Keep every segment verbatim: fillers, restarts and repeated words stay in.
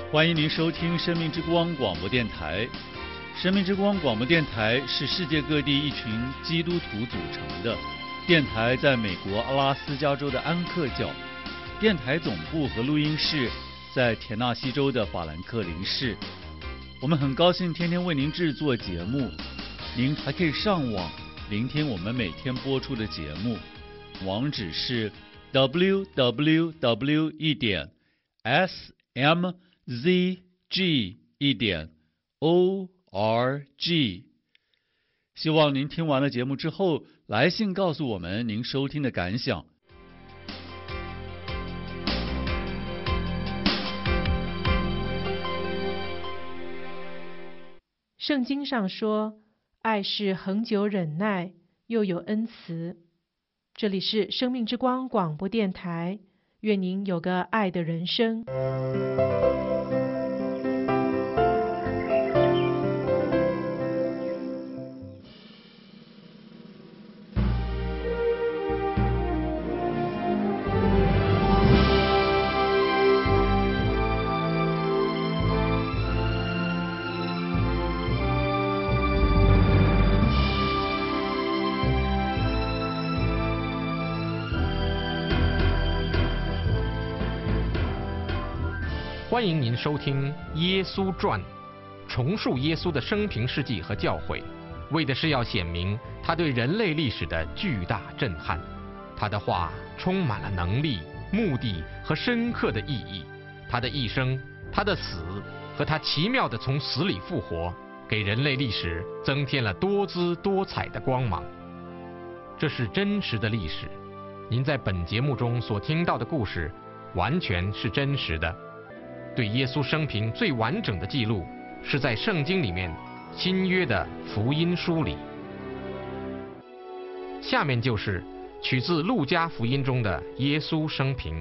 欢迎您收听生命之光广播电台。生命之光广播电台是世界各地一群基督徒组成的电台，在美国阿拉斯加州的安克角，电台总部和录音室在田纳西州的法兰克林市。我们很高兴天天为您制作节目，您还可以上网聆听我们每天播出的节目，网址是 double-u double-u double-u 一点 s m z g 一点 o r g。 希望您听完了节目之后来信告诉我们您收听的感想。 圣经上说，爱是恒久忍耐，又有恩慈。这里是生命之光广播电台，愿您有个爱的人生。 欢迎您收听《耶稣传》，重述耶稣的生平事迹和教诲，为的是要显明他对人类历史的巨大震撼。他的话充满了能力、目的和深刻的意义。他的一生、他的死和他奇妙的从死里复活，给人类历史增添了多姿多彩的光芒。这是真实的历史，您在本节目中所听到的故事，完全是真实的。对耶稣生平最完整的记录是在圣经里面新约的福音书里。下面就是取自路加福音中的耶稣生平。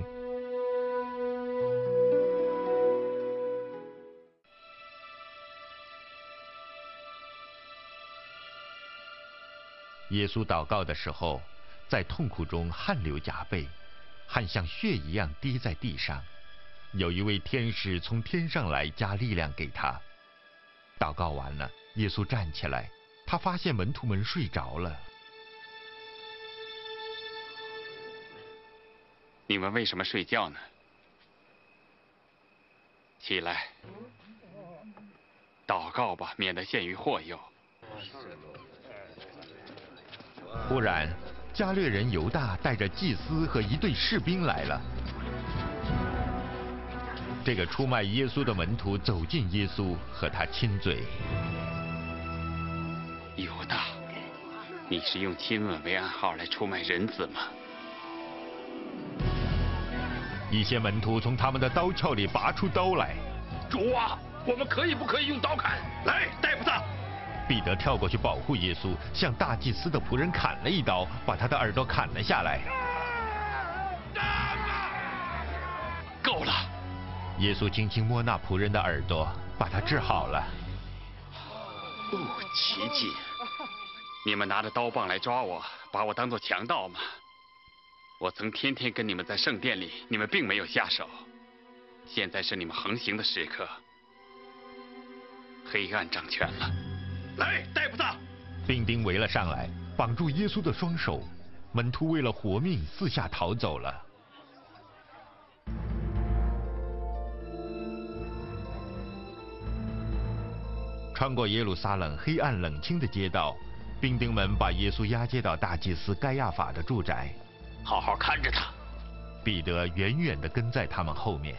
耶稣祷告的时候，在痛苦中汗流浃背，汗像血一样滴在地上。有一位天使从天上来加力量给他。祷告完了，耶稣站起来，他发现门徒们睡着了。 你们为什么睡觉呢？起来，祷告吧，免得陷于惑诱。 忽然，加略人犹大带着祭司和一队士兵来了。这个出卖耶稣的门徒走近耶稣，和他亲嘴。 犹大，你是用亲吻为暗号来出卖人子吗？ 一些门徒从他们的刀鞘里拔出刀来。 主啊，我们可以不可以用刀砍？来，逮捕他！ 彼得跳过去保护耶稣，向大祭司的仆人砍了一刀，把他的耳朵砍了下来。 够了！ 耶稣轻轻摸那仆人的耳朵，把他治好了。 哦，奇迹！你们拿着刀棒来抓我，把我当作强盗吗？我曾天天跟你们在圣殿里，你们并没有下手。现在是你们横行的时刻，黑暗掌权了。 来，逮捕他！ 兵丁围了上来，绑住耶稣的双手。门徒为了活命，四下逃走了。穿过耶路撒冷黑暗冷清的街道，兵丁们把耶稣押解到大祭司该亚法的住宅。 好好看着他。 彼得远远地跟在他们后面。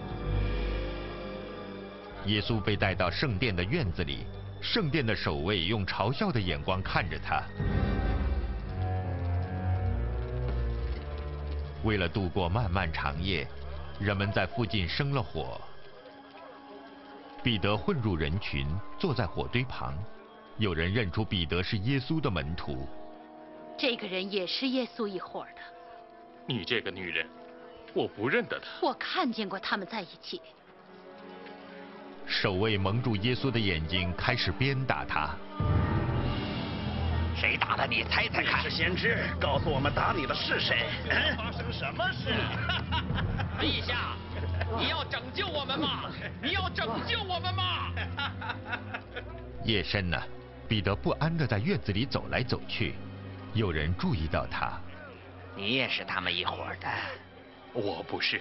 耶稣被带到圣殿的院子里，圣殿的守卫用嘲笑的眼光看着他。为了度过漫漫长夜，人们在附近生了火。彼得混入人群，坐在火堆旁。有人认出彼得是耶稣的门徒。 这个人也是耶稣一伙的。 你这个女人，我不认得他。 我看见过他们在一起。 守卫蒙住耶稣的眼睛，开始鞭打他。 谁打的你？猜猜看。 你是先知，告诉我们打你的是谁？ 发生什么事？ 陛下， 你要拯救我们吗？你要拯救我们吗？ 夜深了，彼得不安地在院子里走来走去。有人注意到他。 你也是他们一伙的？ 我不是。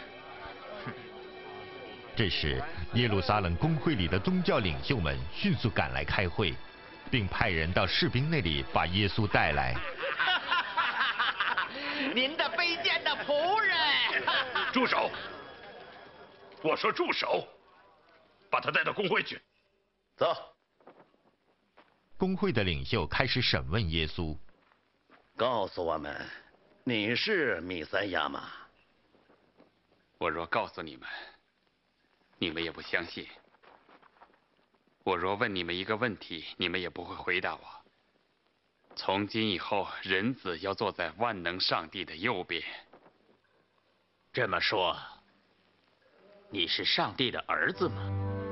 这时，耶路撒冷公会里的宗教领袖们迅速赶来开会，并派人到士兵那里把耶稣带来。 您的卑贱的仆人！ 住手！我说住手！把他带到公会去。 走。 公会的领袖开始审问耶稣。 告诉我们，你是弥赛亚吗？ 我若告诉你们，你们也不相信；我若问你们一个问题，你们也不会回答我。从今以后，人子要坐在万能上帝的右边。 这么说，你是上帝的儿子吗？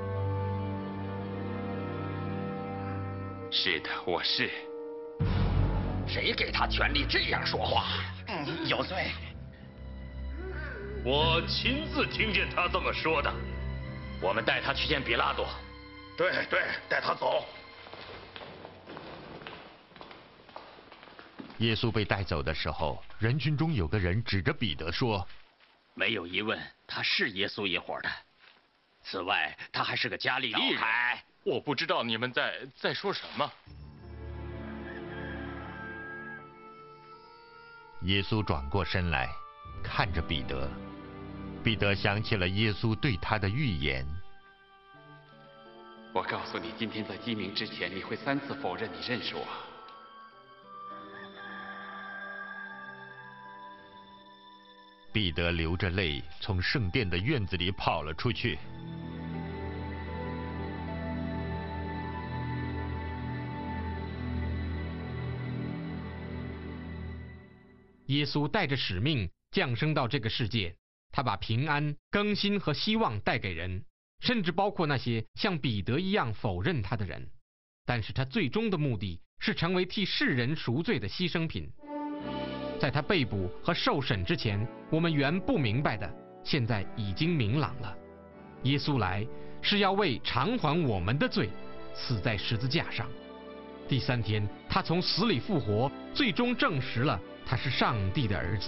是的，我是。 谁给他权利这样说话？ 嗯，有罪。 我亲自听见他这么说的。 我们带他去见比拉多。 对对，带他走。 耶稣被带走的时候，人群中有个人指着彼得说：“ 没有疑问，他是耶稣一伙的。此外，他还是个加利利人。 我不知道你们在在说什么。” 耶稣转过身来，看着彼得。彼得想起了耶稣对他的预言。 我告诉你，今天在鸡鸣之前，你会三次否认你认识我。 彼得流着泪从圣殿的院子里跑了出去。 耶稣带着使命降生到这个世界，他把平安、更新和希望带给人，甚至包括那些像彼得一样否认他的人。但是他最终的目的是成为替世人赎罪的牺牲品。在他被捕和受审之前，我们原不明白的，现在已经明朗了。耶稣来是要为偿还我们的罪，死在十字架上。第三天，他从死里复活，最终证实了他是上帝的儿子。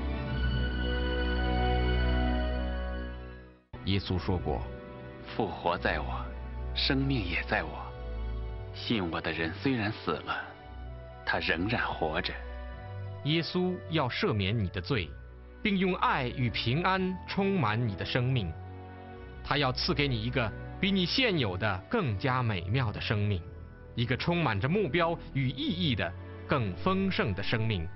耶稣说过：“ 复活在我，生命也在我。信我的人虽然死了，他仍然活着。” 耶稣要赦免你的罪，并用爱与平安充满你的生命。他要赐给你一个比你现有的更加美妙的生命，一个充满着目标与意义的更丰盛的生命。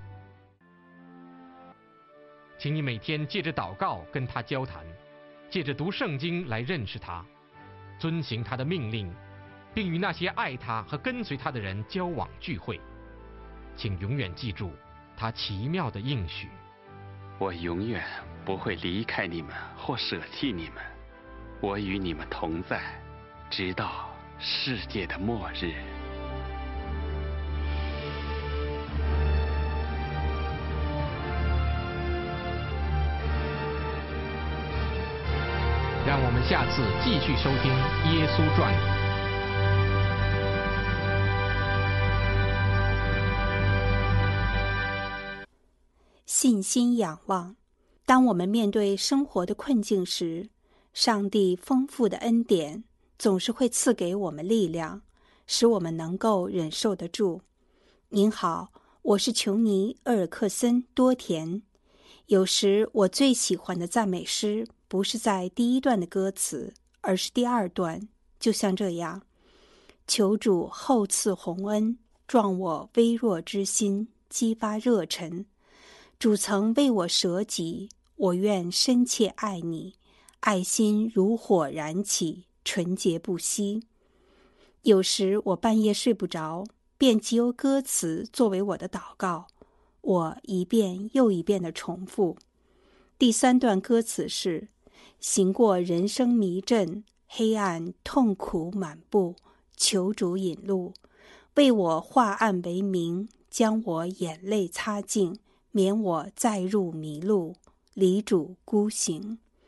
请你每天借着祷告跟他交谈，借着读圣经来认识他，遵行他的命令，并与那些爱他和跟随他的人交往聚会。请永远记住他奇妙的应许： 我永远不会离开你们或舍弃你们，我与你们同在，直到世界的末日。 让我们下次继续收听《耶稣传》。 信心仰望。当我们面对生活的困境时，上帝丰富的恩典总是会赐给我们力量，使我们能够忍受得住。您好，我是琼尼·厄尔克森·多田。有时我最喜欢的赞美诗不是在第一段的歌词，而是第二段，就像这样：求主厚赐洪恩，壮我微弱之心，激发热忱。主曾为我舍己，我愿深切爱你，爱心如火燃起，纯洁不息。有时我半夜睡不着，便即由歌词作为我的祷告，我一遍又一遍地重复。第三段歌词是：行过人生迷阵，黑暗痛苦满布，求主引路，为我化暗为明，将我眼泪擦净，免我再入迷路，离主孤行。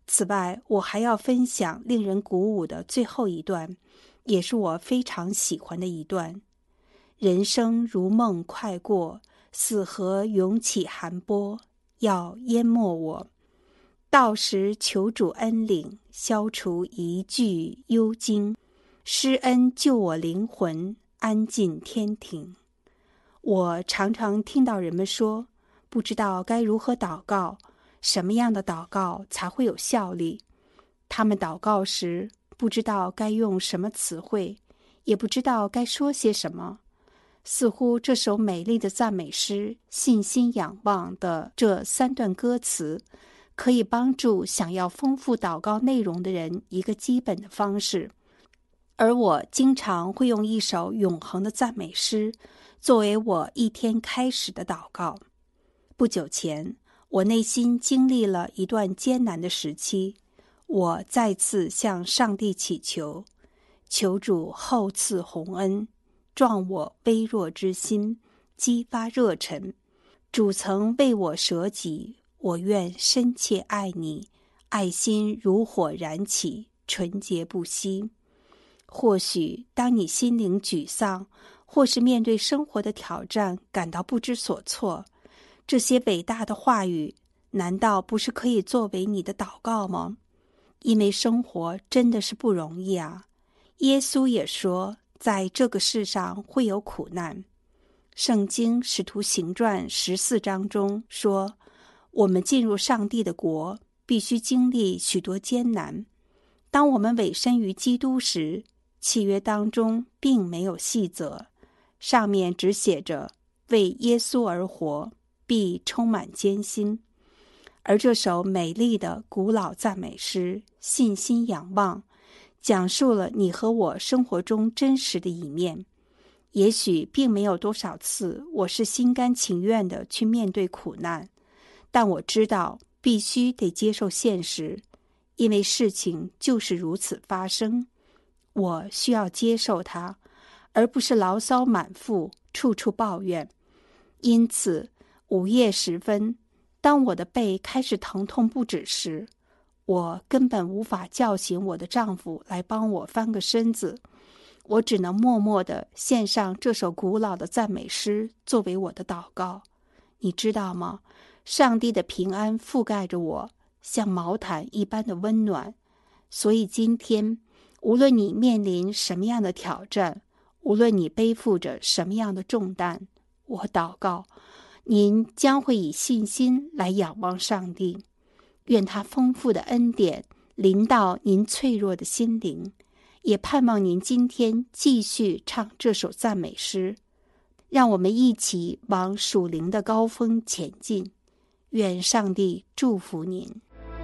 此外，我还要分享令人鼓舞的最后一段，也是我非常喜欢的一段。人生如梦快过，死河涌起寒波，要淹没我。到时求主恩领，消除一句忧惊，施恩救我灵魂，安进天庭。我常常听到人们说，不知道该如何祷告，什么样的祷告才会有效力。他们祷告时，不知道该用什么词汇，也不知道该说些什么。似乎这首美丽的赞美诗《信心仰望》的这三段歌词，可以帮助想要丰富祷告内容的人一个基本的方式。而我经常会用一首永恒的赞美诗作为我一天开始的祷告。不久前，我内心经历了一段艰难的时期，我再次向上帝祈求，求主厚赐洪恩，壮我微弱之心，激发热忱。主曾为我舍己，我愿深切爱你，爱心如火燃起，纯洁不息。或许当你心灵沮丧，或是面对生活的挑战感到不知所措，这些伟大的话语难道不是可以作为你的祷告吗？因为生活真的是不容易啊。耶稣也说，在这个世上会有苦难。圣经使徒行传十四章中说，我们进入上帝的国，必须经历许多艰难。当我们委身于基督时，契约当中并没有细则，上面只写着为耶稣而活，必充满艰辛。而这首美丽的古老赞美诗《信心仰望》，讲述了你和我生活中真实的一面。也许并没有多少次我是心甘情愿地去面对苦难，但我知道必须得接受现实，因为事情就是如此发生。我需要接受它，而不是牢骚满腹，处处抱怨。因此，午夜时分，当我的背开始疼痛不止时，我根本无法叫醒我的丈夫来帮我翻个身子，我只能默默地献上这首古老的赞美诗作为我的祷告。你知道吗？上帝的平安覆盖着我，像毛毯一般的温暖。所以今天，无论你面临什么样的挑战，无论你背负着什么样的重担，我祷告，您将会以信心来仰望上帝。愿他丰富的恩典临到您脆弱的心灵，也盼望您今天继续唱这首赞美诗，让我们一起往属灵的高峰前进。愿上帝祝福您。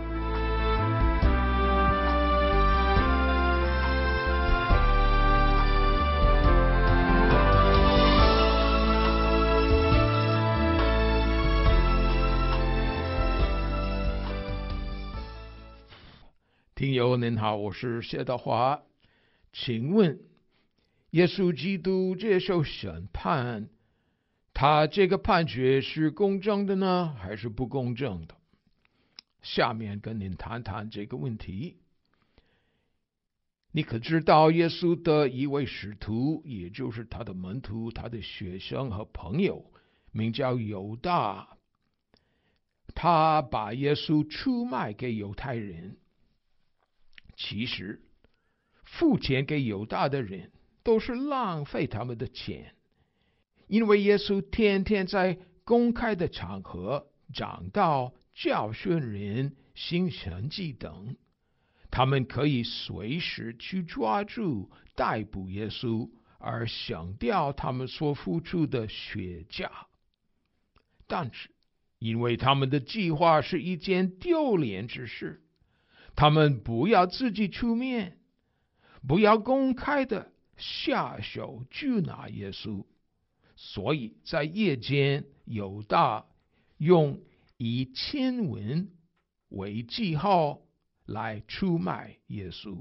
听友您好，我是谢德华。请问，耶稣基督接受审判，他这个判决是公正的呢，还是不公正的？下面跟您谈谈这个问题。你可知道耶稣的一位使徒，也就是他的门徒、他的学生和朋友，名叫犹大，他把耶稣出卖给犹太人。其实付钱给犹大的人都是浪费他们的钱，因为耶稣天天在公开的场合讲道、教训人、行神迹等，他们可以随时去抓住、逮捕耶稣，而省掉他们所付出的血价。但是因为他们的计划是一件丢脸之事，他们不要自己出面，不要公开的下手拘拿耶稣，所以在夜间，犹大用以签文为记号来出卖耶稣。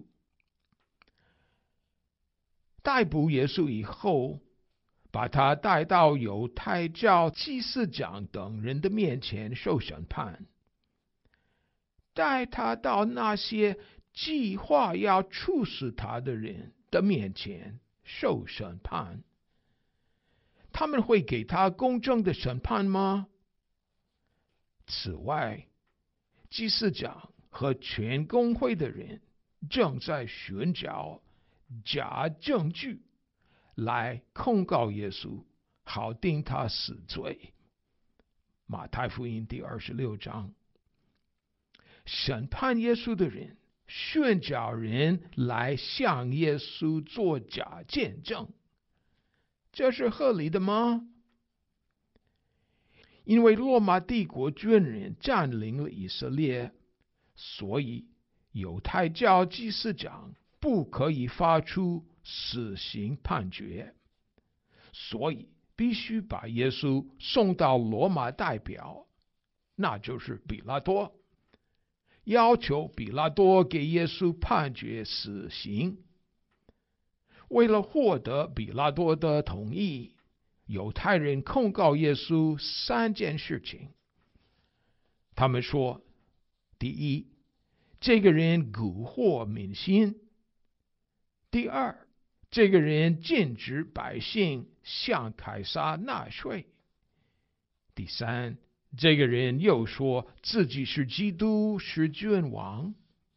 逮捕耶稣以后，把他带到犹太教祭司长等人的面前受审判。 带他到那些计划要处死他的人的面前受审判。他们会给他公正的审判吗？此外，祭司长和全公会的人正在寻找假证据来控告耶稣，好定他死罪。马太福音第二十六章，审判耶稣的人寻找人来向耶稣做假见证，这是合理的吗？因为罗马帝国军人占领了以色列，所以犹太教祭司长不可以发出死刑判决，所以必须把耶稣送到罗马代表，那就是比拉多，要求比拉多给耶稣判决死刑。为了获得比拉多的同意，犹太人控告耶稣三件事情。他们说，第一，这个人蛊惑民心；第二，这个人禁止百姓向凯撒纳税；第三，这个人又说自己是基督，是君王。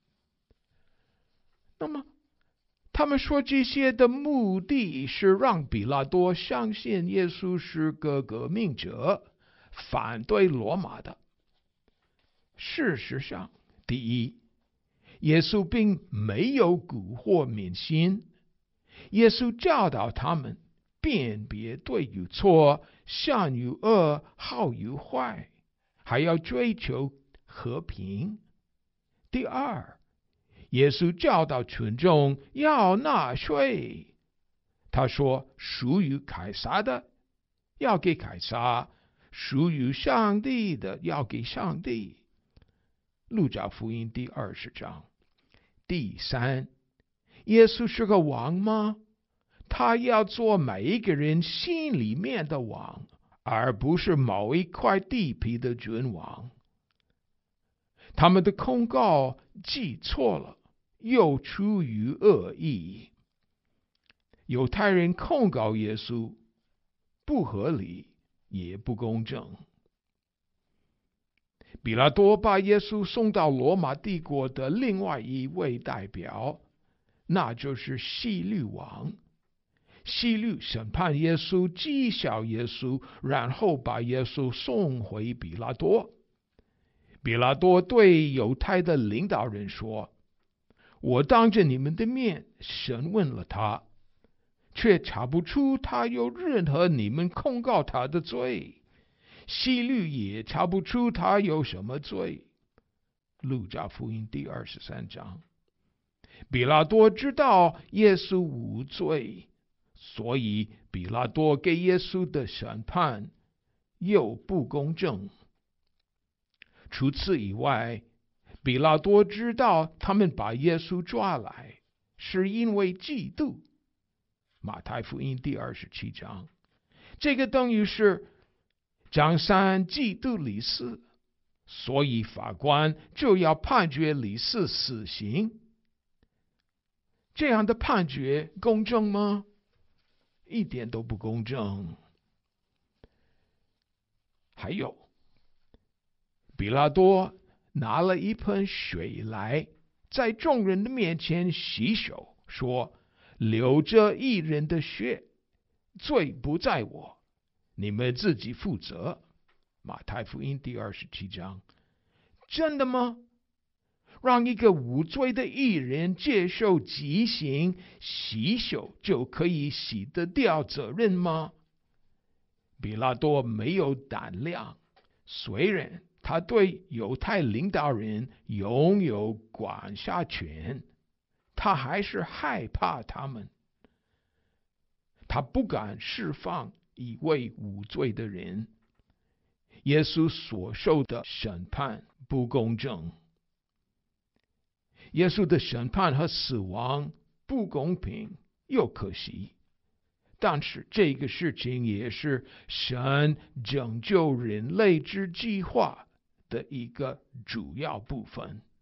那么他们说这些的目的是让比拉多相信耶稣是个革命者，反对罗马的。事实上，第一，耶稣并没有蛊惑民心，耶稣教导他们辨别对与错，善与恶，好与坏，还要追求和平。第二，耶稣教导群众要纳税，他说属于凯撒的要给凯撒，属于上帝的要给上帝。路加福音第二十章。第三，耶稣是个王吗？他要做每一个人心里面的王，而不是某一块地皮的君王。他们的控告记错了，又出于恶意。犹太人控告耶稣不合理也不公正。比拉多把耶稣送到罗马帝国的另外一位代表，那就是希律王。希律审判耶稣，讥笑耶稣，然后把耶稣送回比拉多。比拉多对犹太的领导人说，我当着你们的面审问了他，却查不出他有任何你们控告他的罪，希律也查不出他有什么罪。路加福音第二十三章。比拉多知道耶稣无罪，所以比拉多给耶稣的审判又不公正。除此以外，比拉多知道他们把耶稣抓来是因为嫉妒。马太福音第二十七章，这个等于是张三嫉妒李四，所以法官就要判决李四死刑。这样的判决公正吗？一点都不公正。还有，比拉多拿了一盆水来，在众人的面前洗手，说，流着一人的血，罪不在我，你们自己负责。马太福音第二十七章。真的吗？让一个无罪的义人接受极刑，洗手就可以洗得掉责任吗？比拉多没有胆量，虽然他对犹太领导人拥有管辖权，他还是害怕他们。他不敢释放一位无罪的人。耶稣所受的审判不公正，耶稣的审判和死亡不公平又可惜，但是这个事情也是神拯救人类之计划的一个主要部分。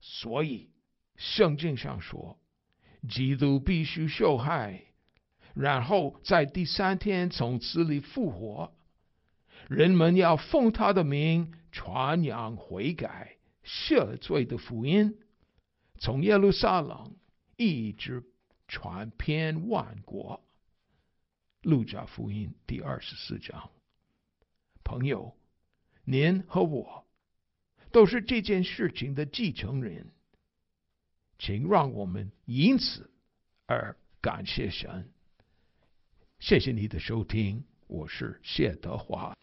所以圣经上说，基督必须受害，然后在第三天从死里复活。人们要奉他的名传扬悔改赦罪的福音，从耶路撒冷一直传遍万国。路加福音第二十四章。朋友，您和我都是这件事情的继承人，请让我们因此而感谢神。谢谢你的收听，我是谢德华。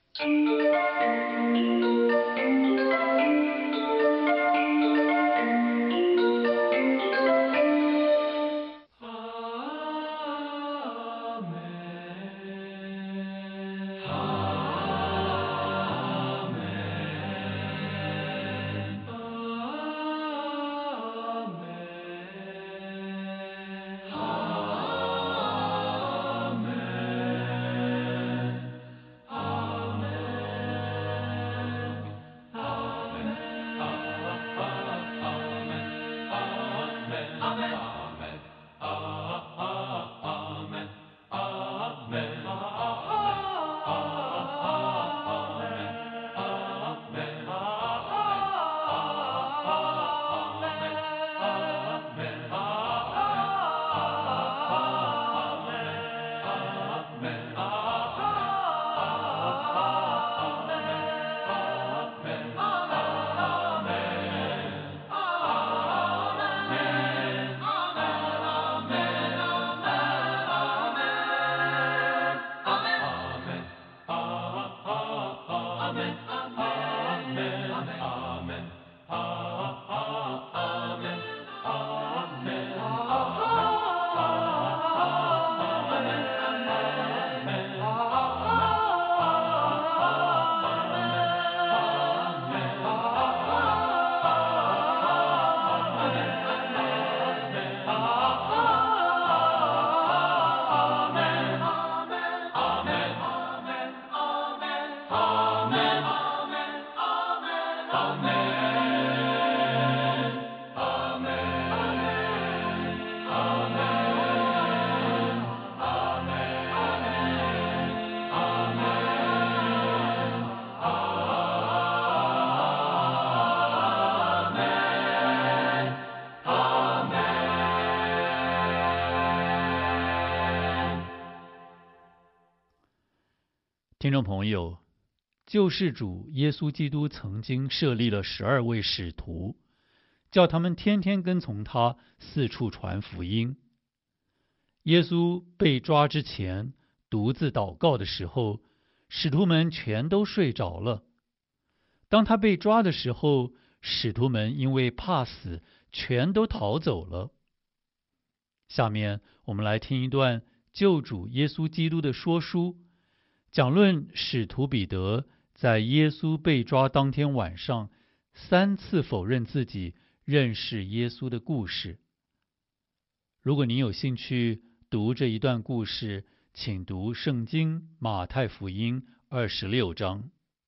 听众朋友，救世主耶稣基督曾经设立了十二位使徒，叫他们天天跟从他，四处传福音。耶稣被抓之前，独自祷告的时候，使徒们全都睡着了。当他被抓的时候，使徒们因为怕死，全都逃走了。下面我们来听一段救主耶稣基督的说书，讲论使徒彼得在耶稣被抓当天晚上三次否认自己认识耶稣的故事。如果您有兴趣读这一段故事，请读圣经马太福音二十六章。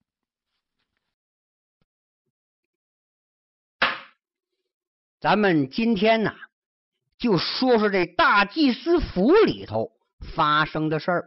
咱们今天呢，就说说这大祭司府里头发生的事儿。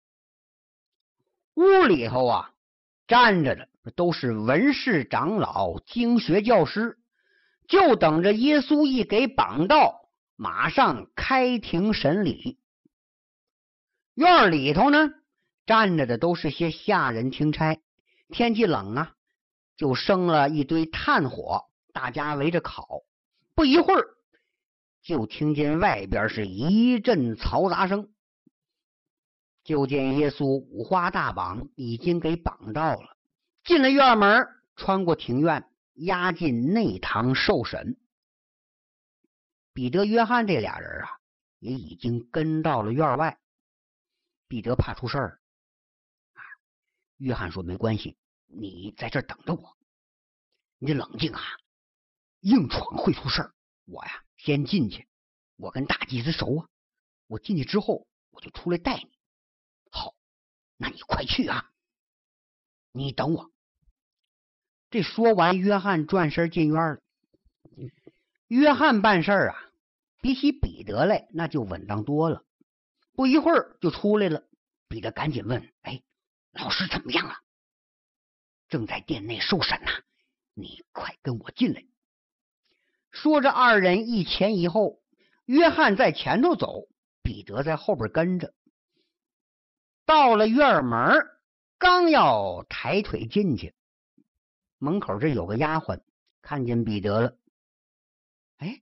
屋里头啊，站着的都是文士长老、经学教师，就等着耶稣一给绑到，马上开庭审理。院里头呢，站着的都是些下人听差。天气冷啊，就生了一堆炭火，大家围着烤。不一会儿，就听见外边是一阵嘈杂声。就见耶稣五花大绑，已经给绑到了，进了院门，穿过庭院，押进内堂受审。彼得、约翰这俩人啊，也已经跟到了院外。彼得怕出事儿，约翰说：“没关系，你在这儿等着我。你得冷静啊，硬闯会出事儿。我呀，先进去，我跟大祭司熟啊。我进去之后，我就出来带你。好，那你快去啊！你等我。”这说完，约翰转身进院了。 约翰办事啊，比起彼得来那就稳当多了。不一会儿就出来了，彼得赶紧问：“哎，老师怎么样了？”“正在殿内受审呢、啊，你快跟我进来。”说着，二人一前一后，约翰在前头走，彼得在后边跟着。到了院门，刚要抬腿进去，门口这有个丫鬟看见彼得了。“哎，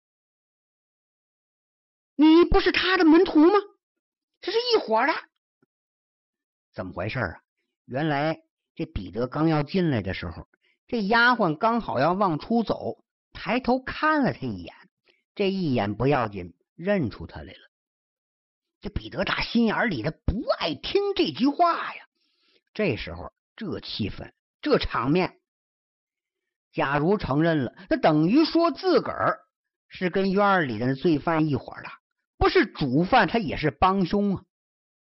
你不是他的门徒吗？这是一伙的。”“怎么回事啊？”原来这彼得刚要进来的时候，这丫鬟刚好要往出走，抬头看了他一眼，这一眼不要紧，认出他来了。这彼得打心眼里的不爱听这句话呀。这时候这气氛这场面，假如承认了，那等于说自个儿是跟院里的罪犯一伙的，不是主犯他也是帮凶啊。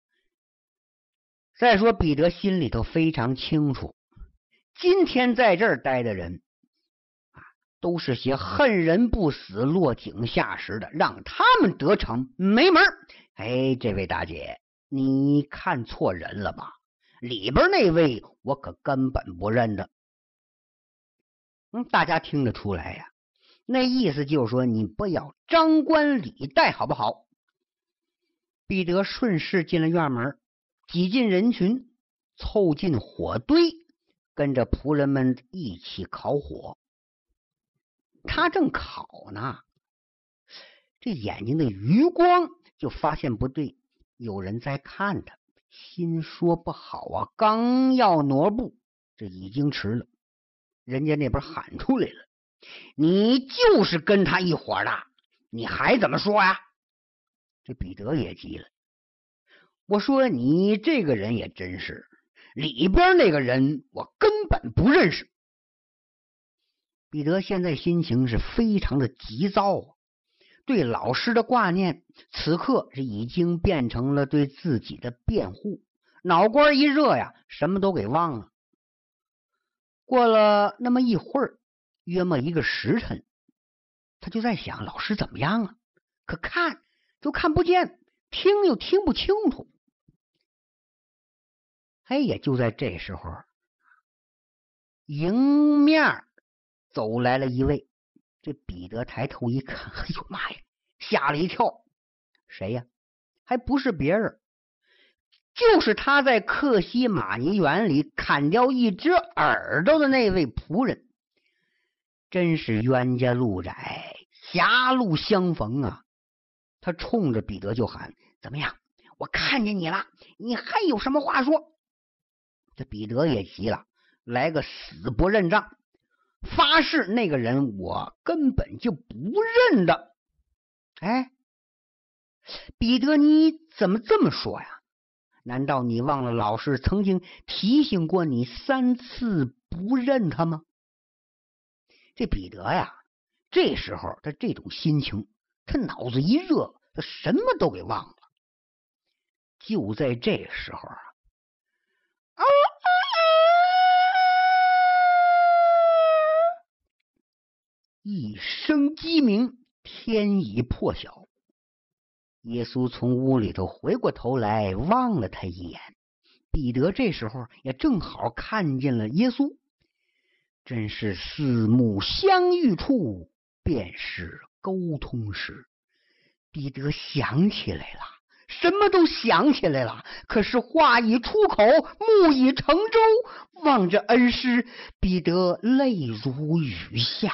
再说彼得心里头非常清楚，今天在这儿待的人啊，都是些恨人不死落井下石的，让他们得逞没门。哎，这位大姐，你看错人了吧？里边那位我可根本不认得。嗯，大家听得出来呀、啊，那意思就是说你不要张冠李戴，好不好？彼得顺势进了院门，挤进人群，凑近火堆，跟着仆人们一起烤火。他正烤呢，这眼睛的余光就发现不对，有人在看他，心说不好啊，刚要挪步，这已经迟了。人家那边喊出来了：“你就是跟他一伙的，你还怎么说呀？”这彼得也急了，我说你这个人也真是，里边那个人我根本不认识。彼得现在心情是非常的急躁啊，对老师的挂念此刻是已经变成了对自己的辩护，脑瓜一热呀，什么都给忘了。过了那么一会儿，约莫一个时辰，他就在想老师怎么样啊？可看就看不见，听又听不清楚。哎，也就在这时候，迎面走来了一位。这彼得抬头一看，哎呦妈呀，吓了一跳。谁呀？还不是别人，就是他在克西马尼园里砍掉一只耳朵的那位仆人。真是冤家路窄，狭路相逢啊！他冲着彼得就喊：“怎么样？我看见你了，你还有什么话说？”这彼得也急了，来个死不认账，发誓那个人我根本就不认得。哎，彼得，你怎么这么说呀？难道你忘了老师曾经提醒过你三次不认他吗？这彼得呀，这时候他这种心情，他脑子一热，他什么都给忘了。就在这时候啊，啊一声鸡鸣，天已破晓。耶稣从屋里头回过头来望了他一眼，彼得这时候也正好看见了耶稣。真是四目相遇处，便是沟通时。彼得想起来了，什么都想起来了，可是话已出口，木已成舟。望着恩师，彼得泪如雨下。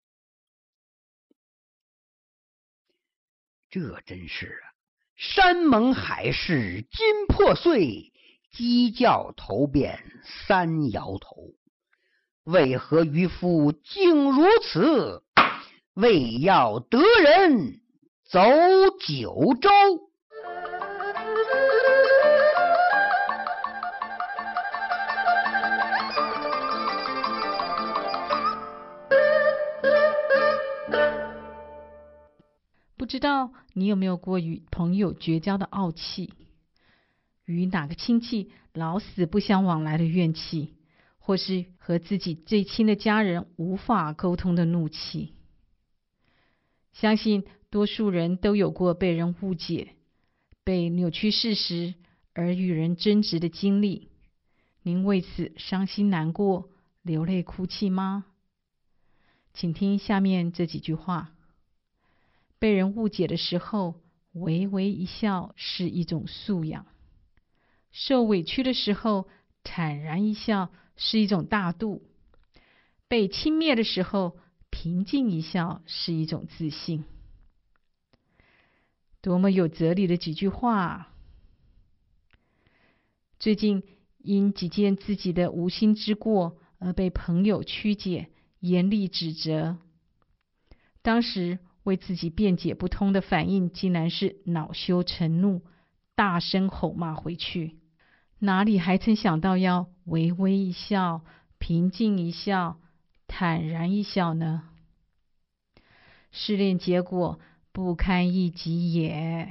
这真是啊，山盟海誓今破碎，鸡叫头变三摇头。为何渔夫竟如此？为要得人走九州。 不知道你有没有过与朋友绝交的傲气，与哪个亲戚老死不相往来的怨气，或是和自己最亲的家人无法沟通的怒气。 相信多数人都有过被人误解、被扭曲事实而与人争执的经历。您为此伤心难过、流泪哭泣吗？请听下面这几句话：被人误解的时候，微微一笑是一种素养；受委屈的时候，坦然一笑是一种大度；被轻蔑的时候，平静一笑是一种自信。多么有哲理的几句话啊！最近因几件自己的无心之过而被朋友曲解、严厉指责，当时为自己辩解不通的反应，竟然是恼羞成怒，大声吼骂回去。哪里还曾想到要微微一笑、平静一笑、坦然一笑呢？试炼结果不堪一击也。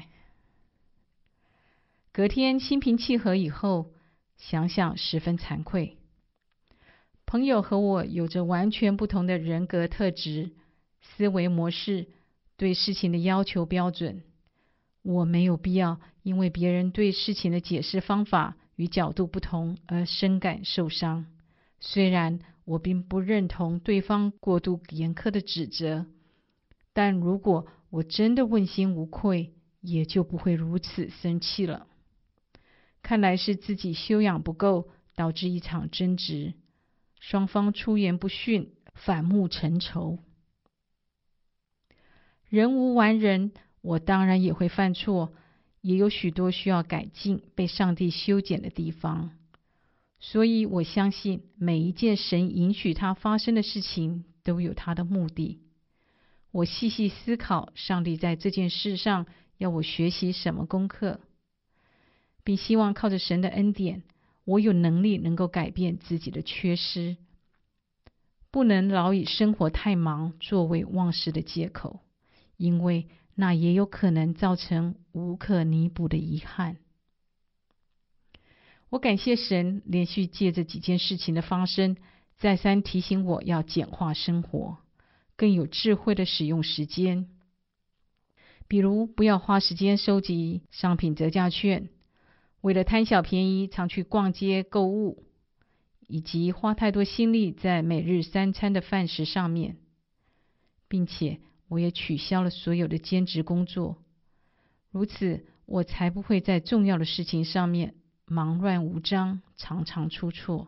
隔天心平气和以后，想想十分惭愧。朋友和我有着完全不同的人格特质、思维模式、对事情的要求标准。我没有必要因为别人对事情的解释方法与角度不同而深感受伤。虽然我并不认同对方过度严苛的指责，但如果我真的问心无愧，也就不会如此生气了。看来是自己修养不够，导致一场争执，双方出言不逊，反目成仇。人无完人，我当然也会犯错，也有许多需要改进、被上帝修剪的地方。所以我相信每一件神允许它发生的事情都有它的目的。我细细思考上帝在这件事上要我学习什么功课，并希望靠着神的恩典，我有能力能够改变自己的缺失，不能老以生活太忙作为忘事的借口，因为那也有可能造成无可弥补的遗憾。我感谢神连续借着几件事情的发生，再三提醒我要简化生活，更有智慧的使用时间。比如不要花时间收集商品折价券，为了贪小便宜常去逛街购物，以及花太多心力在每日三餐的饭食上面。并且我也取消了所有的兼职工作，如此我才不会在重要的事情上面忙乱无章，常常出错。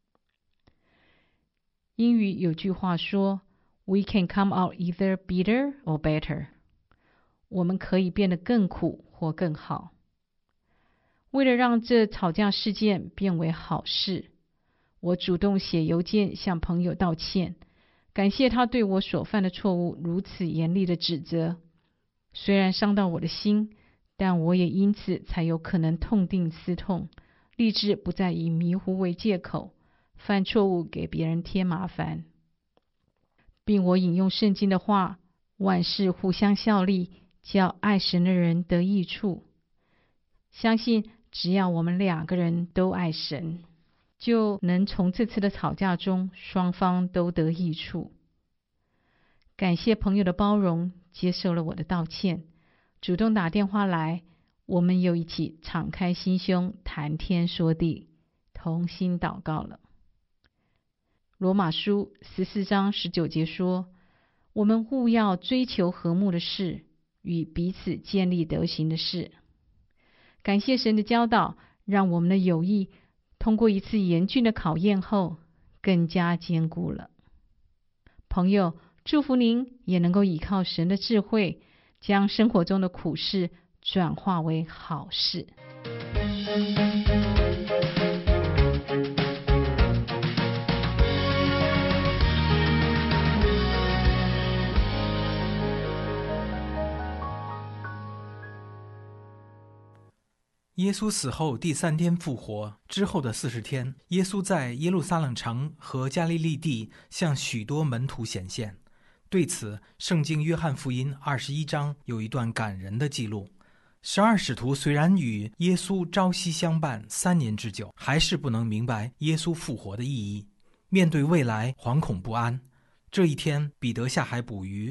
英语有句话说 We can come out either bitter or better， 我们可以变得更苦或更好。为了让这吵架事件变为好事，我主动写邮件向朋友道歉，感谢他对我所犯的错误如此严厉的指责。虽然伤到我的心，但我也因此才有可能痛定思痛，立志不再以迷糊为借口，犯错误给别人添麻烦。并我引用圣经的话，万事互相效力，叫爱神的人得益处。相信只要我们两个人都爱神，就能从这次的吵架中双方都得益处。感谢朋友的包容，接受了我的道歉，主动打电话来，我们又一起敞开心胸，谈天说地，同心祷告了。罗马书十四章十九节说，我们务要追求和睦的事，与彼此建立德行的事。感谢神的教导，让我们的友谊通过一次严峻的考验后更加坚固了。朋友，祝福您也能够依靠神的智慧，将生活中的苦事转化为好事。 耶稣死后第三天复活之后的四十天，耶稣在耶路撒冷城和加利利地向许多门徒显现。对此，圣经约翰福音二十一章有一段感人的记录。十二使徒虽然与耶稣朝夕相伴三年之久，还是不能明白耶稣复活的意义，面对未来惶恐不安。这一天，彼得下海捕鱼，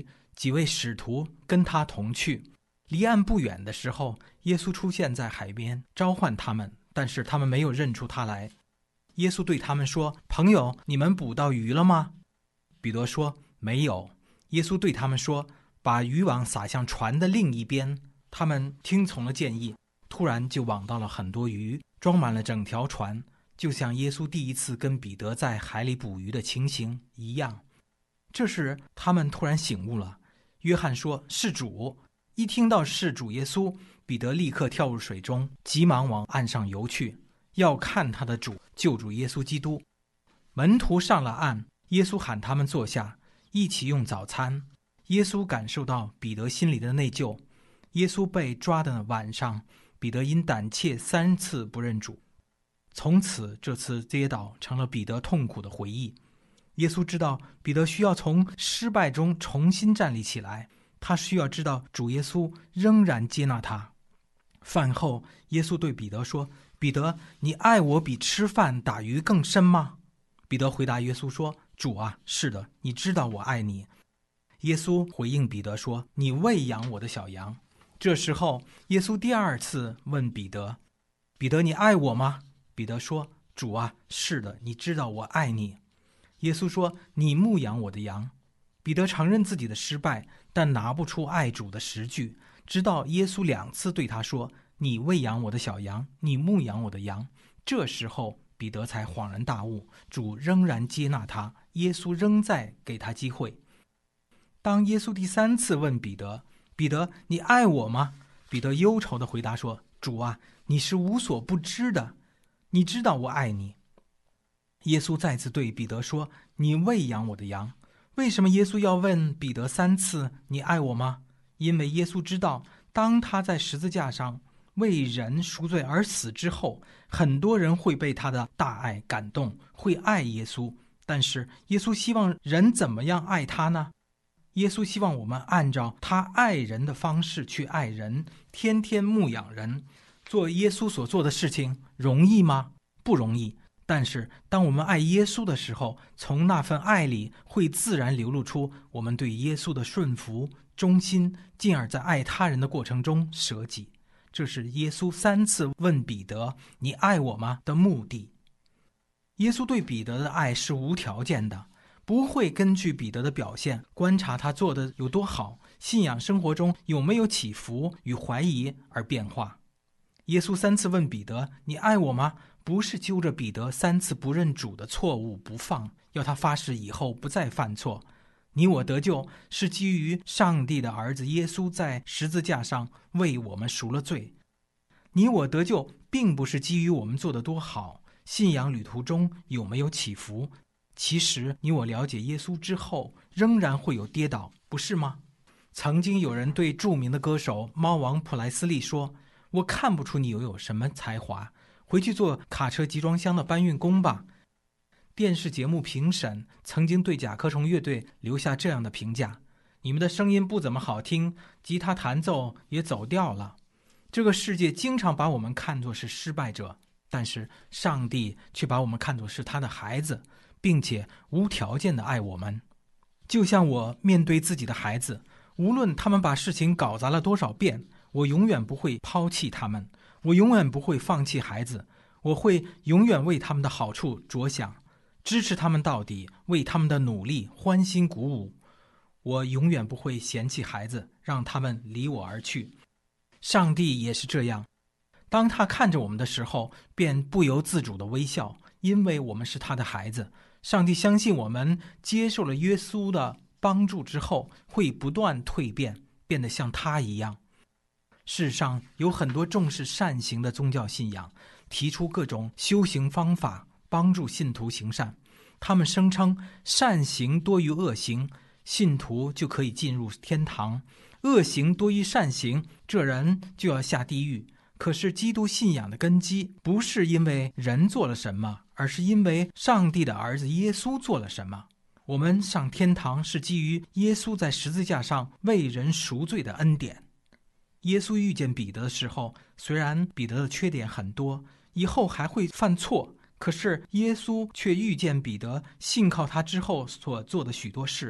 几位使徒跟他同去。离岸不远的时候，耶稣出现在海边，召唤他们，但是他们没有认出他来。耶稣对他们说：朋友，你们捕到鱼了吗？彼得说：没有。耶稣对他们说：把渔网撒向船的另一边。他们听从了建议，突然就网到了很多鱼，装满了整条船，就像耶稣第一次跟彼得在海里捕鱼的情形一样。这时他们突然醒悟了。约翰说：是主。一听到是主耶稣，彼得立刻跳入水中，急忙往岸上游去，要看他的主，救主耶稣基督。门徒上了岸，耶稣喊他们坐下，一起用早餐。耶稣感受到彼得心里的内疚。耶稣被抓的晚上，彼得因胆怯三次不认主。从此，这次跌倒成了彼得痛苦的回忆。耶稣知道彼得需要从失败中重新站立起来，他需要知道主耶稣仍然接纳他。饭后，耶稣对彼得说：彼得，你爱我比吃饭打鱼更深吗？彼得回答耶稣说：主啊，是的，你知道我爱你。耶稣回应彼得说：你喂养我的小羊。这时候，耶稣第二次问彼得：彼得，你爱我吗？彼得说：主啊，是的，你知道我爱你。耶稣说：你牧养我的羊。彼得承认自己的失败，但拿不出爱主的实据，直到耶稣两次对他说：你喂养我的小羊，你牧养我的羊。这时候彼得才恍然大悟，主仍然接纳他，耶稣仍在给他机会。当耶稣第三次问彼得：彼得，你爱我吗？彼得忧愁地回答说：主啊，你是无所不知的，你知道我爱你。耶稣再次对彼得说：你喂养我的羊。为什么耶稣要问彼得三次你爱我吗？因为耶稣知道，当他在十字架上为人赎罪而死之后，很多人会被他的大爱感动，会爱耶稣。但是耶稣希望人怎么样爱他呢？耶稣希望我们按照他爱人的方式去爱人，天天牧养人。做耶稣所做的事情容易吗？不容易。但是当我们爱耶稣的时候，从那份爱里会自然流露出我们对耶稣的顺服、忠心，进而在爱他人的过程中舍己。这是耶稣三次问彼得：你爱我吗？的目的。耶稣对彼得的爱是无条件的，不会根据彼得的表现观察他做的有多好，信仰生活中有没有起伏与怀疑而变化。耶稣三次问彼得：你爱我吗？不是揪着彼得三次不认主的错误不放，要他发誓以后不再犯错。你我得救是基于上帝的儿子耶稣在十字架上为我们赎了罪。你我得救并不是基于我们做得多好，信仰旅途中有没有起伏。其实你我了解耶稣之后，仍然会有跌倒，不是吗？曾经有人对著名的歌手猫王普莱斯利说：我看不出你有有什么才华，回去做卡车集装箱的搬运工吧。电视节目评审曾经对甲壳虫乐队留下这样的评价：你们的声音不怎么好听，吉他弹奏也走调了。这个世界经常把我们看作是失败者，但是上帝却把我们看作是他的孩子，并且无条件的爱我们。就像我面对自己的孩子，无论他们把事情搞砸了多少遍，我永远不会抛弃他们，我永远不会放弃孩子，我会永远为他们的好处着想，支持他们到底，为他们的努力欢欣鼓舞。我永远不会嫌弃孩子，让他们离我而去。上帝也是这样，当他看着我们的时候，便不由自主的微笑，因为我们是他的孩子。上帝相信我们接受了耶稣的帮助之后，会不断蜕变，变得像他一样。世上有很多重视善行的宗教信仰，提出各种修行方法，帮助信徒行善。他们声称善行多于恶行，信徒就可以进入天堂；恶行多于善行，这人就要下地狱。可是基督信仰的根基不是因为人做了什么，而是因为上帝的儿子耶稣做了什么。我们上天堂是基于耶稣在十字架上为人赎罪的恩典。耶稣遇见彼得的时候，虽然彼得的缺点很多，以后还会犯错，可是耶稣却遇见彼得信靠他之后所做的许多事，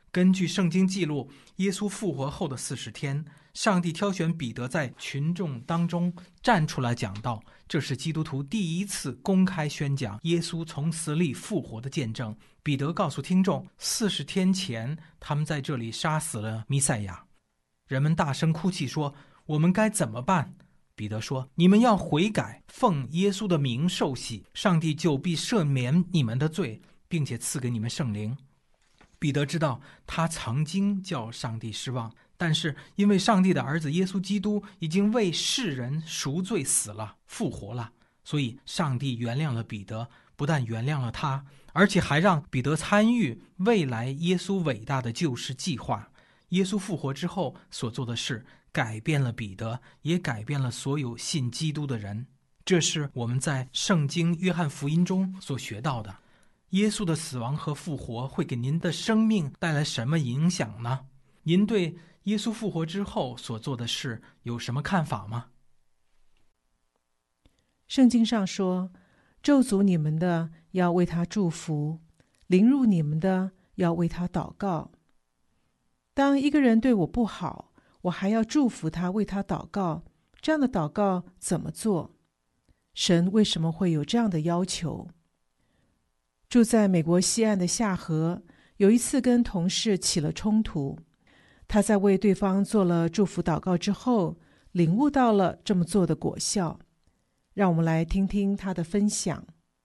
根据圣经记录，耶稣复活后的四十天，上帝挑选彼得在群众当中站出来讲道，这是基督徒第一次公开宣讲耶稣从死里复活的见证。彼得告诉听众，四十天前他们在这里杀死了弥赛亚。人们大声哭泣说，我们该怎么办？彼得说，你们要悔改，奉耶稣的名受洗，上帝就必赦免你们的罪，并且赐给你们圣灵。彼得知道他曾经叫上帝失望，但是因为上帝的儿子耶稣基督已经为世人赎罪死了复活了，所以上帝原谅了彼得，不但原谅了他，而且还让彼得参与未来耶稣伟大的救世计划。耶稣复活之后所做的事改变了彼得，也改变了所有信基督的人。这是我们在圣经约翰福音中所学到的。耶稣的死亡和复活会给您的生命带来什么影响呢？您对耶稣复活之后所做的事有什么看法吗？ 圣经上说，咒诅你们的要为他祝福，凌辱你们的要为他祷告。当一个人对我不好，我还要祝福他，为他祷告，这样的祷告怎么做？神为什么会有这样的要求？住在美国西岸的夏河，有一次跟同事起了冲突，他在为对方做了祝福祷告之后，领悟到了这么做的果效。让我们来听听他的分享。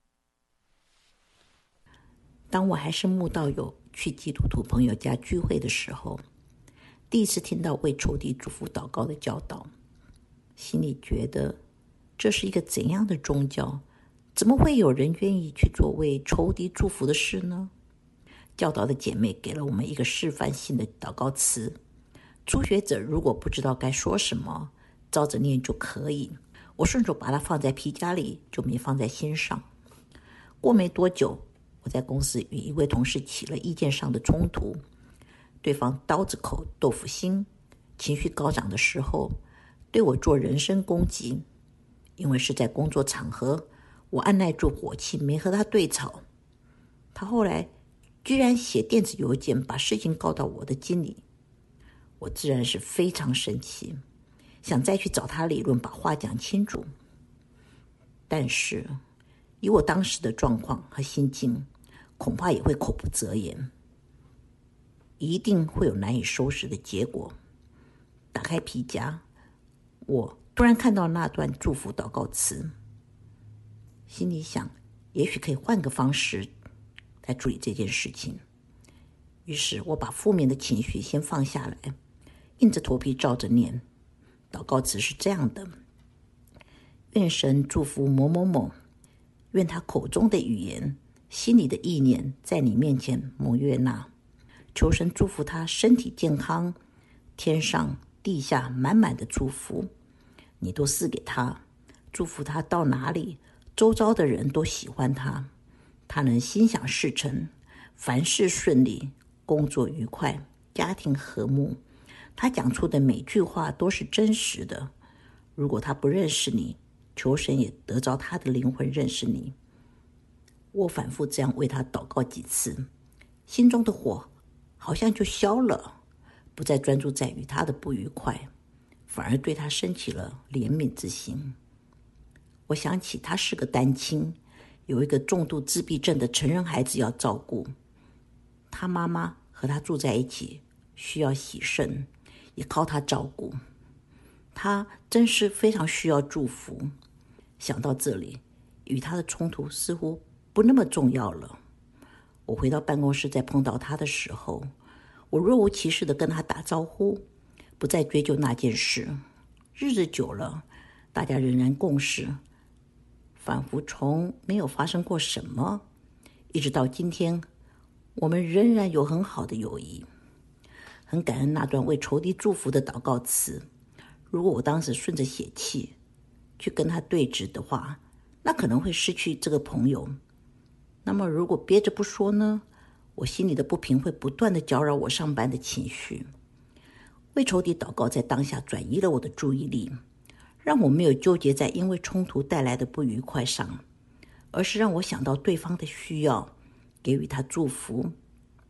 当我还是慕道友去基督徒朋友家聚会的时候，第一次听到为仇敌祝福祷告的教导，心里觉得这是一个怎样的宗教？怎么会有人愿意去做为仇敌祝福的事呢？教导的姐妹给了我们一个示范性的祷告词，初学者如果不知道该说什么，照着念就可以。我顺手把它放在皮夹里，就没放在心上。过没多久，我在公司与一位同事起了意见上的冲突，对方刀子口豆腐心，情绪高涨的时候对我做人身攻击。因为是在工作场合，我按耐住火气，没和他对吵。他后来居然写电子邮件把事情告到我的经理，我自然是非常生气，想再去找他理论，把话讲清楚。但是以我当时的状况和心境，恐怕也会口不择言，一定会有难以收拾的结果。打开皮夹，我突然看到那段祝福祷告词，心里想，也许可以换个方式来处理这件事情。于是我把负面的情绪先放下来，硬着头皮照着念。祷告词是这样的：愿神祝福某某某，愿他口中的语言，心里的意念在你面前蒙悦纳，求神祝福他身体健康，天上地下满满的祝福你都赐给他，祝福他到哪里周遭的人都喜欢他，他能心想事成，凡事顺利，工作愉快，家庭和睦。他讲出的每句话都是真实的。如果他不认识你，求神也得着他的灵魂认识你。我反复这样为他祷告几次，心中的火好像就消了，不再专注在与他的不愉快，反而对他升起了怜悯之心。我想起他是个单亲，有一个重度自闭症的成人孩子要照顾，他妈妈和他住在一起，需要洗肾，也靠他照顾。他真是非常需要祝福。想到这里，与他的冲突似乎不那么重要了。我回到办公室，在碰到他的时候，我若无其事地跟他打招呼，不再追究那件事。日子久了，大家仍然共事，仿佛从没有发生过什么，一直到今天，我们仍然有很好的友谊。很感恩那段为仇敌祝福的祷告词。如果我当时顺着血气去跟他对峙的话，那可能会失去这个朋友。那么如果憋着不说呢？我心里的不平会不断地搅扰我上班的情绪。为仇敌祷告在当下转移了我的注意力，让我没有纠结在因为冲突带来的不愉快上，而是让我想到对方的需要，给予他祝福。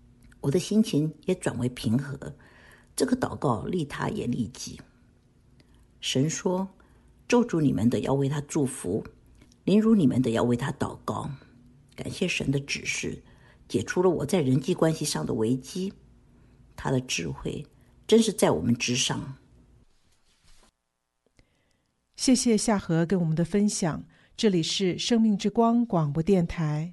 我的心情也转为平和。这个祷告利他也利己。神说，咒诅你们的要为他祝福，凌辱你们的要为他祷告。感谢神的指示，解除了我在人际关系上的危机。他的智慧真是在我们之上。 谢谢夏荷跟我们的分享，这里是生命之光广播电台。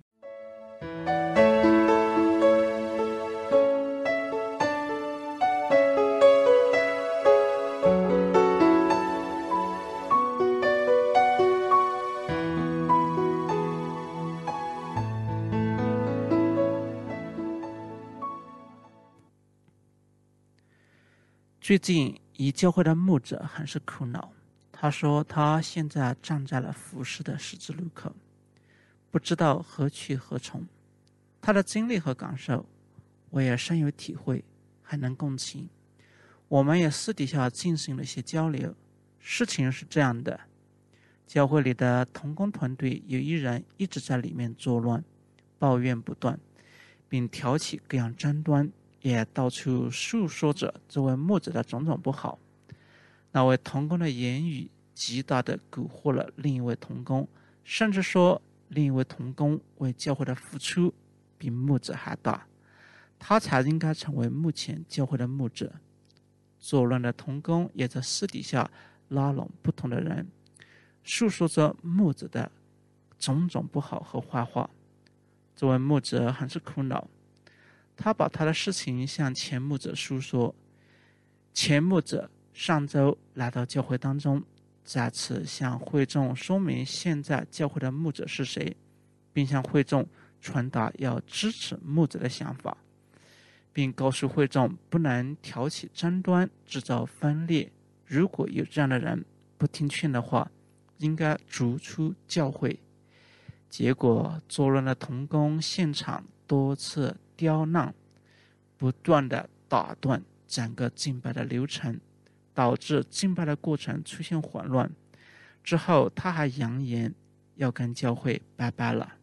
最近一教会的牧者很是苦恼，他说他现在站在了服事的十字路口，不知道何去何从。他的经历和感受我也深有体会，还能共情。我们也私底下进行了一些交流。事情是这样的，教会里的同工团队有一人一直在里面作乱，抱怨不断，并挑起各样争端，也到处诉说着这位牧者的种种不好。那位同工的言语极大地蛊惑了另一位同工，甚至说另一位同工为教会的付出比牧者还大，他才应该成为目前教会的牧者。作乱的同工也在私底下拉拢不同的人，诉说着牧者的种种不好和坏话。这位牧者很是苦恼，他把他的事情向前牧者诉说。前牧者上周来到教会当中，再次向会众说明现在教会的牧者是谁，并向会众传达要支持牧者的想法，并告诉会众不能挑起争端，制造分裂。如果有这样的人不听劝的话，应该逐出教会。结果作乱的同工现场多次刁难，不断地打断整个敬拜的流程，导致敬拜的过程出现混乱。之后他还扬言要跟教会拜拜了。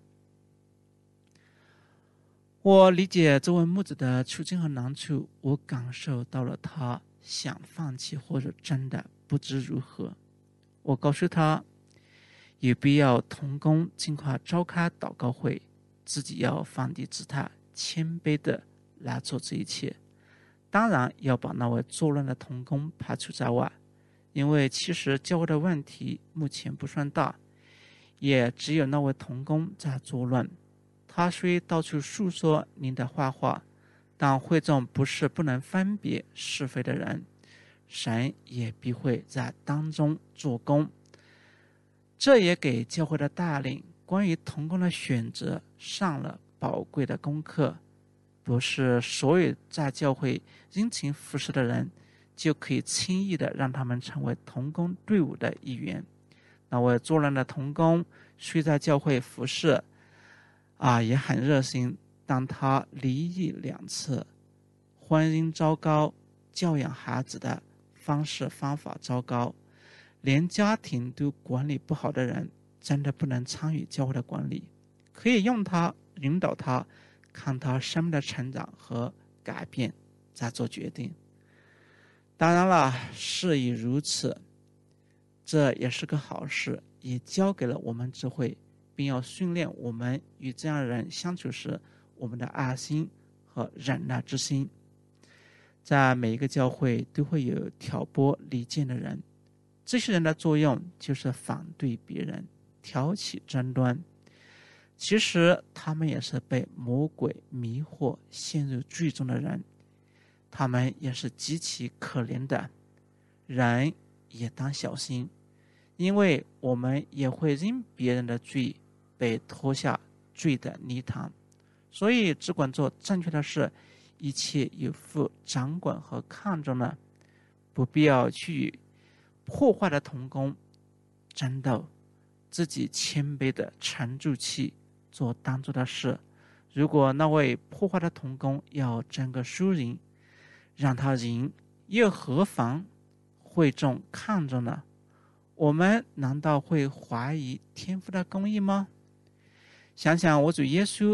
我理解这位牧者的处境和难处，我感受到了他想放弃或者真的不知如何。我告诉他有必要同工尽快召开祷告会，自己要放低姿态，谦卑的来做这一切。当然要把那位作乱的同工排除在外，因为其实教会的问题目前不算大，也只有那位同工在作乱。他虽到处诉说您的坏话，但会众不是不能分别是非的人，神也必会在当中做工。这也给教会的带领关于同工的选择上了宝贵的功课。不是所有在教会殷勤服侍的人就可以轻易的让他们成为同工队伍的一员。那位作乱的同工虽在教会服侍啊也很热心，但他离异两次，婚姻糟糕，教养孩子的方式方法糟糕，连家庭都管理不好的人，真的不能参与教会的管理。可以用他引导他，看他生命的成长和改变，再做决定。当然了，事已如此，这也是个好事，也教给了我们智慧，并要训练我们与这样的人相处时我们的爱心和忍耐之心。在每一个教会都会有挑拨离间的人，这些人的作用就是反对别人，挑起争端。其实他们也是被魔鬼迷惑陷入罪中的人，他们也是极其可怜的。人也当小心，因为我们也会因别人的罪被拖下罪的泥潭。所以只管做正确的事，一切有负掌管和看重呢，不必要去与破坏的同工争斗，自己谦卑的沉住气做当做的事。如果那位破坏的同工要争个输赢，让他赢又何妨？会众看着呢，我们难道会怀疑天父的公义吗？想想我主耶稣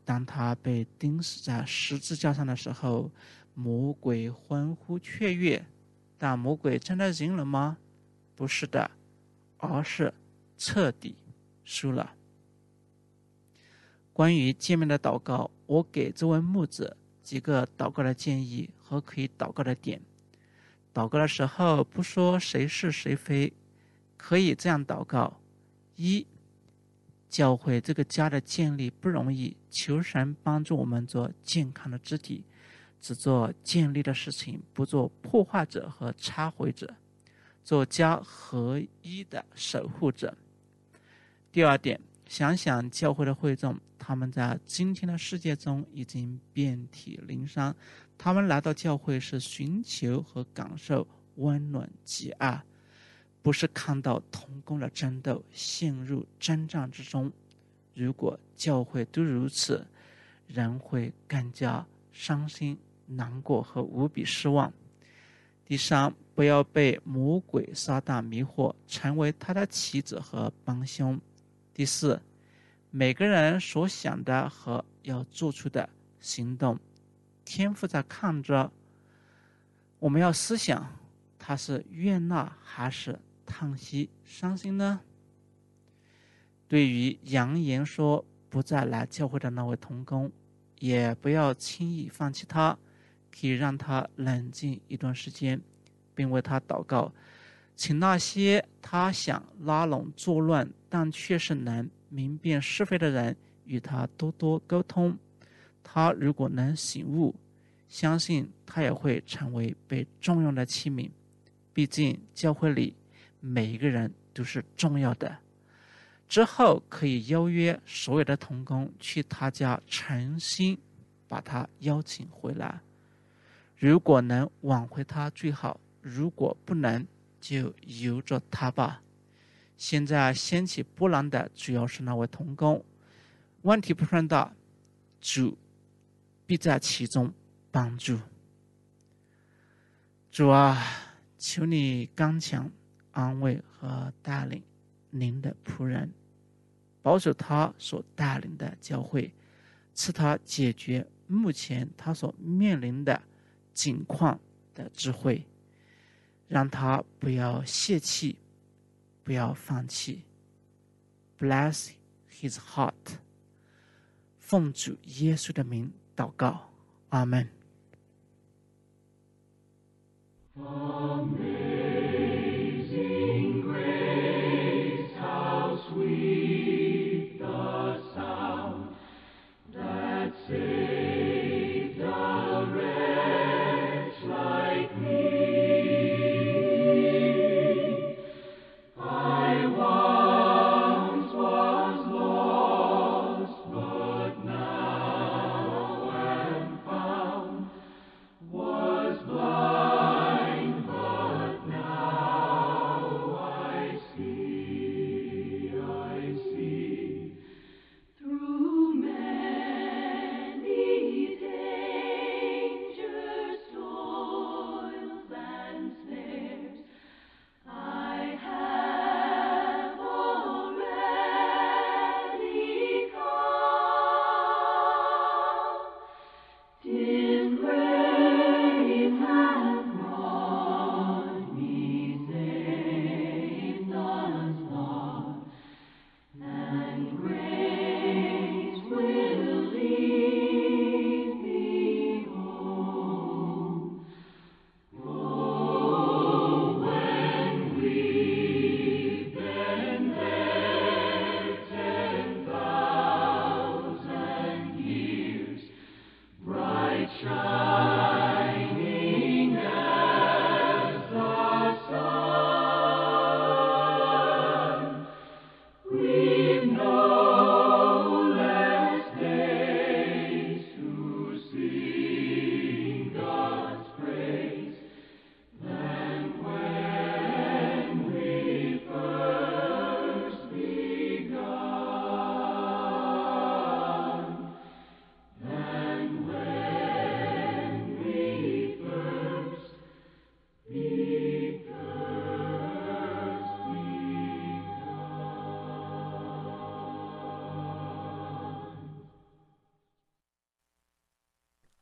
当他被钉死在十字架上的时候，魔鬼欢呼雀跃，但魔鬼真的赢了吗？不是的，而是彻底输了。关于见面的祷告，我给这位牧者几个祷告的建议和可以祷告的点。祷告的时候不说谁是谁非，可以这样祷告：一、教会这个家的建立不容易，求神帮助我们做健康的肢体，只做建立的事情，不做破坏者和拆毁者，做家合一的守护者。第二点，想想教会的会众，他们在今天的世界中已经遍体鳞伤，他们来到教会是寻求和感受温暖极爱，不是看到同工的争斗陷入征战之中。如果教会都如此，人会更加伤心难过和无比失望。第三，不要被魔鬼撒旦迷惑，成为他的棋子和帮凶。第四，每个人所想的和要做出的行动，天父在看着，我们要思想，他是悦纳还是叹息伤心呢？对于扬言说不再来教会的那位同工，也不要轻易放弃他，可以让他冷静一段时间，并为他祷告，请那些他想拉拢作乱但却是能明辨是非的人与他多多沟通。他如果能醒悟，相信他也会成为被重用的器皿。毕竟教会里每一个人都是重要的。之后可以邀约所有的同工去他家，诚心把他邀请回来。如果能挽回他最好，如果不能，就由着他吧。现在掀起波澜的主要是那位同工，问题不算大，主必在其中帮助。主啊，求你刚强安慰和带领您的仆人，保守他所带领的教会，赐他解决目前他所面临的境况的智慧，让他不要泄气，不要放弃。 Bless his heart。 奉主耶稣的名祷告，阿们。 Amazing grace, how sweet the sound that saved a wretch like me. I once was lost, but now am found, was blind, but now I see, I see. Through many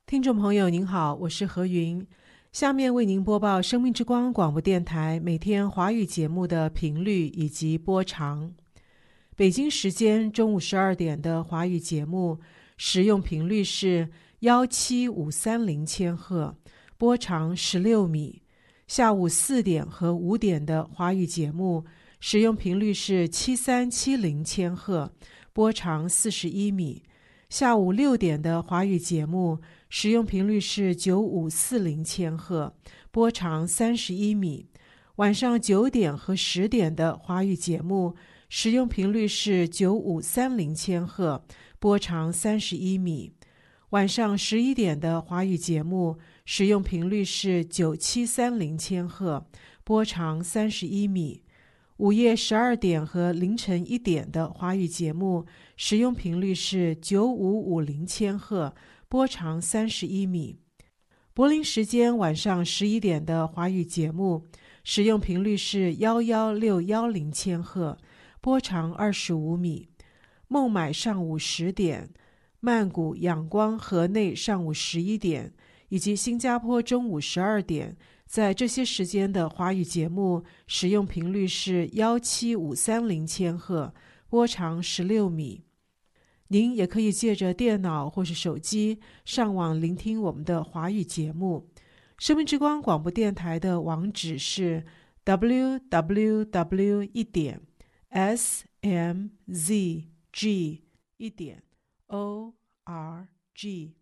听众朋友您好，我是何云，下面为您播报生命之光广播电台每天华语节目的频率以及播长。北京时间中午十二点的华语节目使用频率是一七五三零千赫，波长十六米。下午四点和五点的华语节目使用频率是七三七零千赫，波长四十一米。下午六点的华语节目使用频率是九五四零千赫，波长三十一米。晚上九点和十点的华语节目使用频率是九五三零千赫，波长三十一米。晚上十一点的华语节目使用频率是九七三零千赫，波长三十一米。午夜十二点和凌晨一点的华语节目使用频率是九五五零千赫，波长三十一米。柏林时间晚上十一点的华语节目使用频率是一一六一零千赫，波长二十五米。孟买上午十点，曼谷、仰光、河内上午十一点，以及新加坡中午十二点，在这些时间的华语节目使用频率是一七五三零千赫，波长十六米。您也可以借着电脑或是手机上网聆听我们的华语节目。生命之光广播电台的网址是 double-u double-u double-u 一点 s m z g 一点 o r g。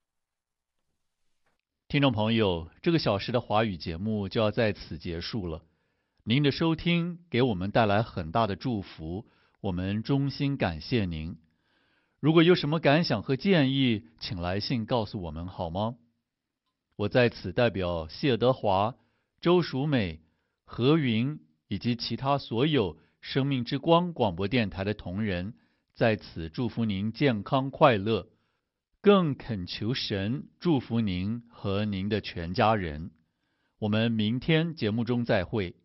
听众朋友，这个小时的华语节目就要在此结束了。您的收听给我们带来很大的祝福，我们衷心感谢您。如果有什么感想和建议，请来信告诉我们好吗？我在此代表谢德华、周淑美、何云以及其他所有生命之光广播电台的同仁，在此祝福您健康快乐，更恳求神祝福您和您的全家人。我们明天节目中再会。